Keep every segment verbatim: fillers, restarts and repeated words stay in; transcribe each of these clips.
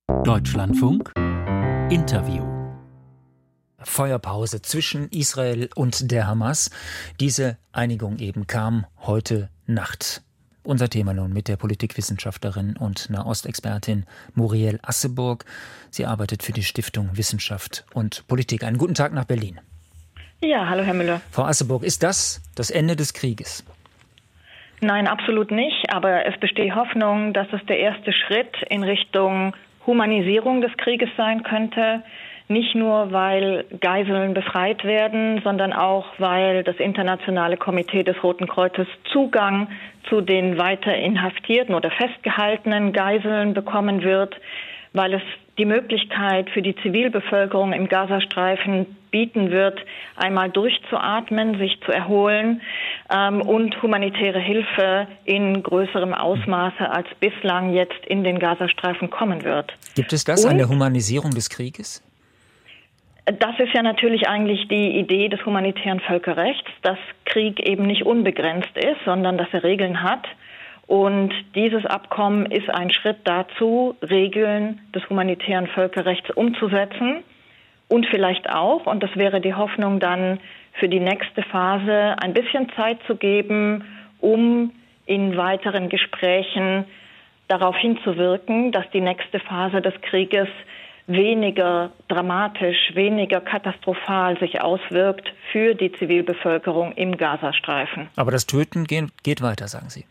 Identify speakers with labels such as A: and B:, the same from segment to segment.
A: Deutschlandfunk Interview.
B: Feuerpause zwischen Israel und der Hamas. Diese Einigung eben kam heute Nacht. Unser Thema nun mit der Politikwissenschaftlerin und Nahostexpertin Muriel Asseburg. Sie arbeitet für die Stiftung Wissenschaft und Politik. Einen guten Tag nach Berlin.
C: Ja, hallo Herr Müller.
B: Frau Asseburg, ist das das Ende des Krieges?
C: Nein, absolut nicht. Aber es besteht Hoffnung, dass es der erste Schritt in Richtung Humanisierung des Krieges sein könnte. Nicht nur, weil Geiseln befreit werden, sondern auch, weil das Internationale Komitee des Roten Kreuzes Zugang zu den weiter inhaftierten oder festgehaltenen Geiseln bekommen wird, weil es die Möglichkeit für die Zivilbevölkerung im Gazastreifen bieten wird, einmal durchzuatmen, sich zu erholen ähm, und humanitäre Hilfe in größerem Ausmaße als bislang jetzt in den Gazastreifen kommen wird.
B: Gibt es das
C: und,
B: an der Humanisierung des Krieges?
C: Das ist ja natürlich eigentlich die Idee des humanitären Völkerrechts, dass Krieg eben nicht unbegrenzt ist, sondern dass er Regeln hat. Und dieses Abkommen ist ein Schritt dazu, Regeln des humanitären Völkerrechts umzusetzen und vielleicht auch, und das wäre die Hoffnung dann für die nächste Phase, ein bisschen Zeit zu geben, um in weiteren Gesprächen darauf hinzuwirken, dass die nächste Phase des Krieges weniger dramatisch, weniger katastrophal sich auswirkt für die Zivilbevölkerung im Gazastreifen.
B: Aber das Töten geht weiter, sagen Sie.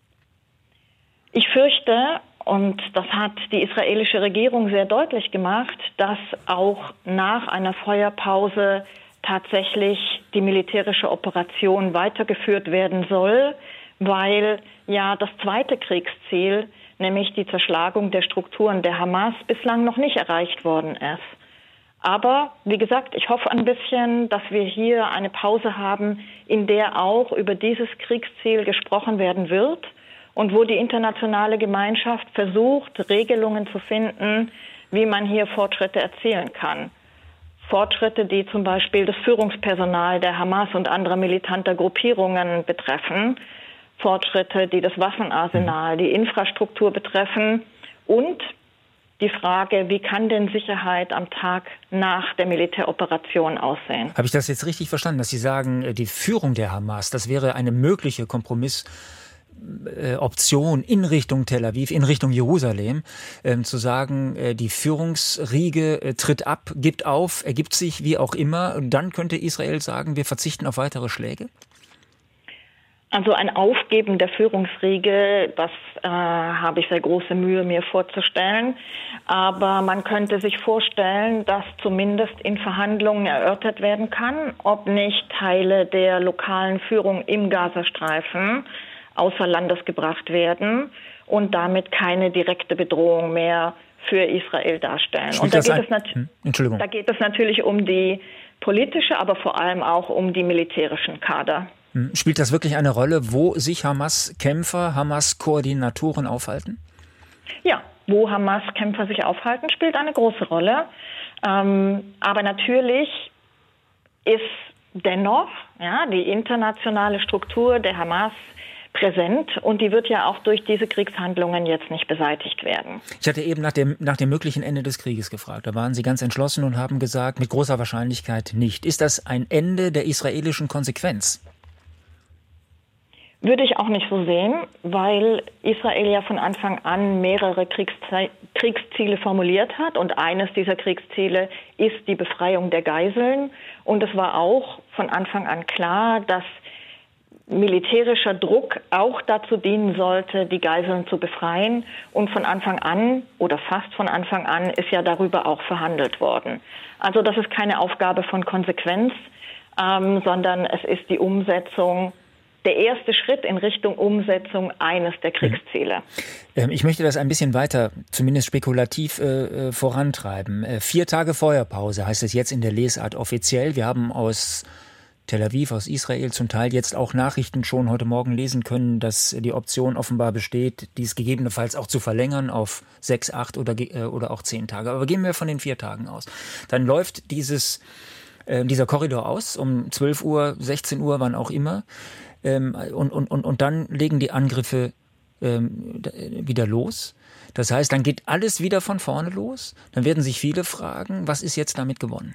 C: Ich fürchte, und das hat die israelische Regierung sehr deutlich gemacht, dass auch nach einer Feuerpause tatsächlich die militärische Operation weitergeführt werden soll, weil ja das zweite Kriegsziel, nämlich die Zerschlagung der Strukturen der Hamas, bislang noch nicht erreicht worden ist. Aber wie gesagt, ich hoffe ein bisschen, dass wir hier eine Pause haben, in der auch über dieses Kriegsziel gesprochen werden wird und wo die internationale Gemeinschaft versucht, Regelungen zu finden, wie man hier Fortschritte erzielen kann. Fortschritte, die zum Beispiel das Führungspersonal der Hamas und anderer militanter Gruppierungen betreffen, Fortschritte, die das Waffenarsenal, die Infrastruktur betreffen und die Frage, wie kann denn Sicherheit am Tag nach der Militäroperation aussehen?
B: Habe ich das jetzt richtig verstanden, dass Sie sagen, die Führung der Hamas, das wäre eine mögliche Kompromissoption in Richtung Tel Aviv, in Richtung Jerusalem, äh, zu sagen, äh, die Führungsriege äh, tritt ab, gibt auf, ergibt sich, wie auch immer, und dann könnte Israel sagen, wir verzichten auf weitere Schläge?
C: Also ein Aufgeben der Führungsriege, das äh, habe ich sehr große Mühe, mir vorzustellen. Aber man könnte sich vorstellen, dass zumindest in Verhandlungen erörtert werden kann, ob nicht Teile der lokalen Führung im Gazastreifen außer Landes gebracht werden und damit keine direkte Bedrohung mehr für Israel darstellen.
B: Spielt
C: und da
B: das
C: geht,
B: ein?
C: es nat-
B: hm, Entschuldigung.
C: da geht es natürlich um die politische, aber vor allem auch um die militärischen Kader.
B: Spielt das wirklich eine Rolle, wo sich Hamas-Kämpfer, Hamas-Koordinatoren aufhalten?
C: Ja, wo Hamas-Kämpfer sich aufhalten, spielt eine große Rolle. Ähm, aber natürlich ist dennoch ja, die internationale Struktur der Hamas präsent und die wird ja auch durch diese Kriegshandlungen jetzt nicht beseitigt werden.
B: Ich hatte eben nach dem, nach dem möglichen Ende des Krieges gefragt. Da waren Sie ganz entschlossen und haben gesagt, mit großer Wahrscheinlichkeit nicht. Ist das ein Ende der israelischen Konsequenz?
C: Würde ich auch nicht so sehen, weil Israel ja von Anfang an mehrere Kriegszie- Kriegsziele formuliert hat. Und eines dieser Kriegsziele ist die Befreiung der Geiseln. Und es war auch von Anfang an klar, dass militärischer Druck auch dazu dienen sollte, die Geiseln zu befreien. Und von Anfang an oder fast von Anfang an ist ja darüber auch verhandelt worden. Also das ist keine Aufgabe von Konsequenz, ähm, sondern es ist die Umsetzung, der erste Schritt in Richtung Umsetzung eines der Kriegsziele.
B: Ich möchte das ein bisschen weiter, zumindest spekulativ, äh, vorantreiben. Äh, vier Tage Feuerpause heißt es jetzt in der Lesart offiziell. Wir haben aus Tel Aviv, aus Israel zum Teil jetzt auch Nachrichten schon heute Morgen lesen können, dass die Option offenbar besteht, dies gegebenenfalls auch zu verlängern auf sechs, acht oder, äh, oder auch zehn Tage. Aber gehen wir von den vier Tagen aus. Dann läuft dieses, äh, dieser Korridor aus um zwölf Uhr, sechzehn Uhr, wann auch immer. Und, und, und, und dann legen die Angriffe ähm, wieder los. Das heißt, dann geht alles wieder von vorne los? Dann werden sich viele fragen, was ist jetzt damit gewonnen?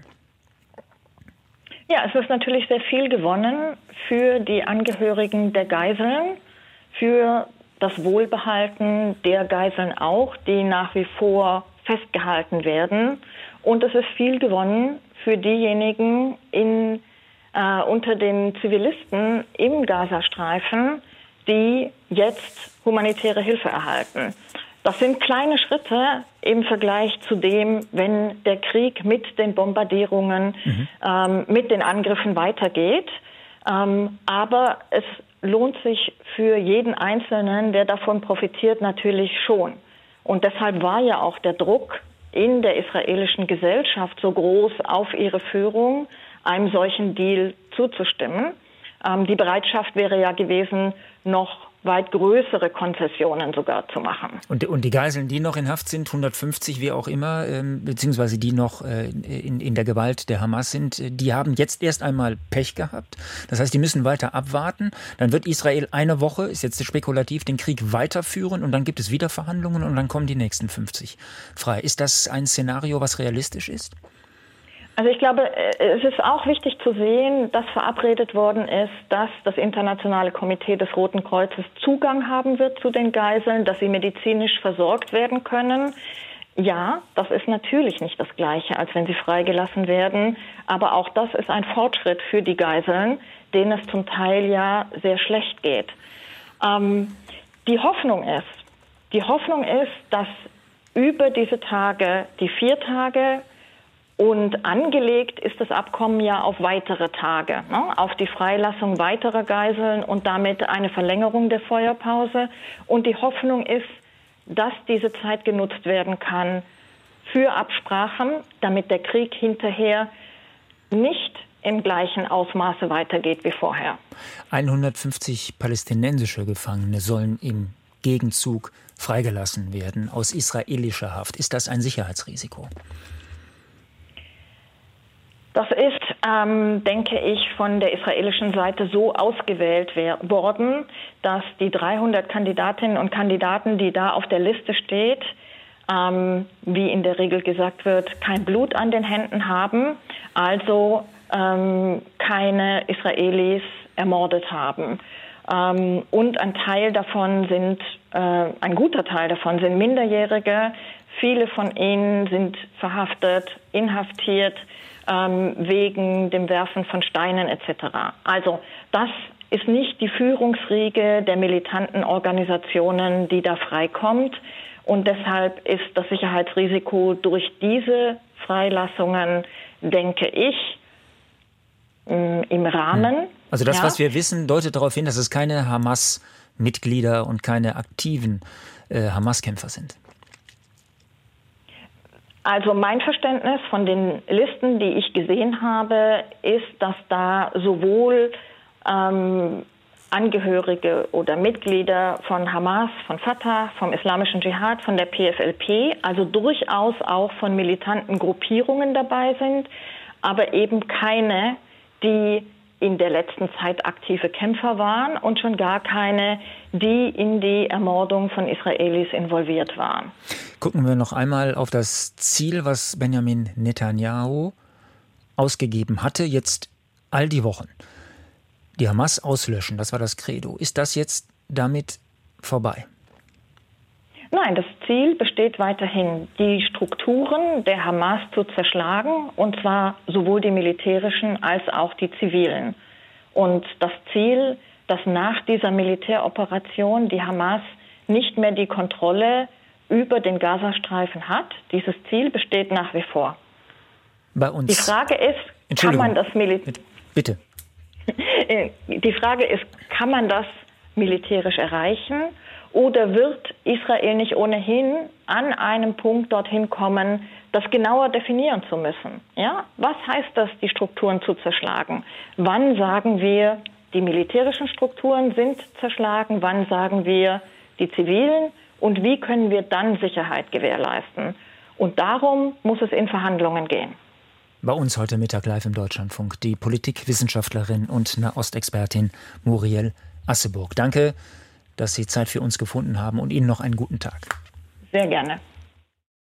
C: Ja, es ist natürlich sehr viel gewonnen für die Angehörigen der Geiseln, für das Wohlbehalten der Geiseln auch, die nach wie vor festgehalten werden. Und es ist viel gewonnen für diejenigen in, äh, unter den Zivilisten im Gazastreifen, die jetzt humanitäre Hilfe erhalten. Das sind kleine Schritte im Vergleich zu dem, wenn der Krieg mit den Bombardierungen, mhm. ähm, mit den Angriffen weitergeht. Ähm, aber es lohnt sich für jeden Einzelnen, der davon profitiert, natürlich schon. Und deshalb war ja auch der Druck in der israelischen Gesellschaft so groß auf ihre Führung, einem solchen Deal zuzustimmen. Ähm, die Bereitschaft wäre ja gewesen, noch weit größere Konzessionen sogar zu machen.
B: Und, und die Geiseln, die noch in Haft sind, hundertfünfzig, wie auch immer, ähm, beziehungsweise die noch äh, in, in der Gewalt der Hamas sind, die haben jetzt erst einmal Pech gehabt. Das heißt, die müssen weiter abwarten. Dann wird Israel eine Woche, ist jetzt spekulativ, den Krieg weiterführen und dann gibt es wieder Verhandlungen und dann kommen die nächsten fünfzig frei. Ist das ein Szenario, was realistisch ist?
C: Also ich glaube, es ist auch wichtig zu sehen, dass verabredet worden ist, dass das Internationale Komitee des Roten Kreuzes Zugang haben wird zu den Geiseln, dass sie medizinisch versorgt werden können. Ja, das ist natürlich nicht das Gleiche, als wenn sie freigelassen werden. Aber auch das ist ein Fortschritt für die Geiseln, denen es zum Teil ja sehr schlecht geht. Ähm, die Hoffnung ist, die Hoffnung ist, dass über diese Tage, die vier Tage, und angelegt ist das Abkommen ja auf weitere Tage, ne? Auf die Freilassung weiterer Geiseln und damit eine Verlängerung der Feuerpause. Und die Hoffnung ist, dass diese Zeit genutzt werden kann für Absprachen, damit der Krieg hinterher nicht im gleichen Ausmaße weitergeht wie vorher.
B: hundertfünfzig palästinensische Gefangene sollen im Gegenzug freigelassen werden aus israelischer Haft. Ist das ein Sicherheitsrisiko?
C: Das ist, ähm, denke ich, von der israelischen Seite so ausgewählt worden, dass die dreihundert Kandidatinnen und Kandidaten, die da auf der Liste steht, ähm, wie in der Regel gesagt wird, kein Blut an den Händen haben, also ähm, keine Israelis ermordet haben. Ähm, und ein Teil davon sind, äh, ein guter Teil davon sind Minderjährige. Viele von ihnen sind verhaftet, inhaftiert, ähm, wegen dem Werfen von Steinen et cetera. Also das ist nicht die Führungsriege der militanten Organisationen, die da freikommt. Und deshalb ist das Sicherheitsrisiko durch diese Freilassungen, denke ich, im Rahmen.
B: Also das,
C: ja.
B: was wir wissen, deutet darauf hin, dass es keine Hamas-Mitglieder und keine aktiven äh, Hamas-Kämpfer sind.
C: Also mein Verständnis von den Listen, die ich gesehen habe, ist, dass da sowohl ähm, Angehörige oder Mitglieder von Hamas, von Fatah, vom Islamischen Dschihad, von der P F L P, also durchaus auch von militanten Gruppierungen dabei sind, aber eben keine, die in der letzten Zeit aktive Kämpfer waren und schon gar keine, die in die Ermordung von Israelis involviert waren.
B: Gucken wir noch einmal auf das Ziel, was Benjamin Netanyahu ausgegeben hatte, jetzt all die Wochen. Die Hamas auslöschen, das war das Credo. Ist das jetzt damit vorbei?
C: Nein, das Ziel besteht weiterhin, die Strukturen der Hamas zu zerschlagen, und zwar sowohl die militärischen als auch die zivilen. Und das Ziel, dass nach dieser Militäroperation die Hamas nicht mehr die Kontrolle über den Gazastreifen hat, dieses Ziel besteht nach wie vor.
B: Bei uns.
C: Die Frage ist, kann man das Militär...
B: Bitte.
C: Die Frage ist, kann man das militärisch erreichen? Oder wird Israel nicht ohnehin an einem Punkt dorthin kommen, das genauer definieren zu müssen? Ja? Was heißt das, die Strukturen zu zerschlagen? Wann sagen wir, die militärischen Strukturen sind zerschlagen? Wann sagen wir, die zivilen? Und wie können wir dann Sicherheit gewährleisten? Und darum muss es in Verhandlungen gehen.
B: Bei uns heute Mittag live im Deutschlandfunk die Politikwissenschaftlerin und Nahostexpertin Muriel Asseburg. Danke, dass Sie Zeit für uns gefunden haben und Ihnen noch einen guten Tag.
C: Sehr gerne.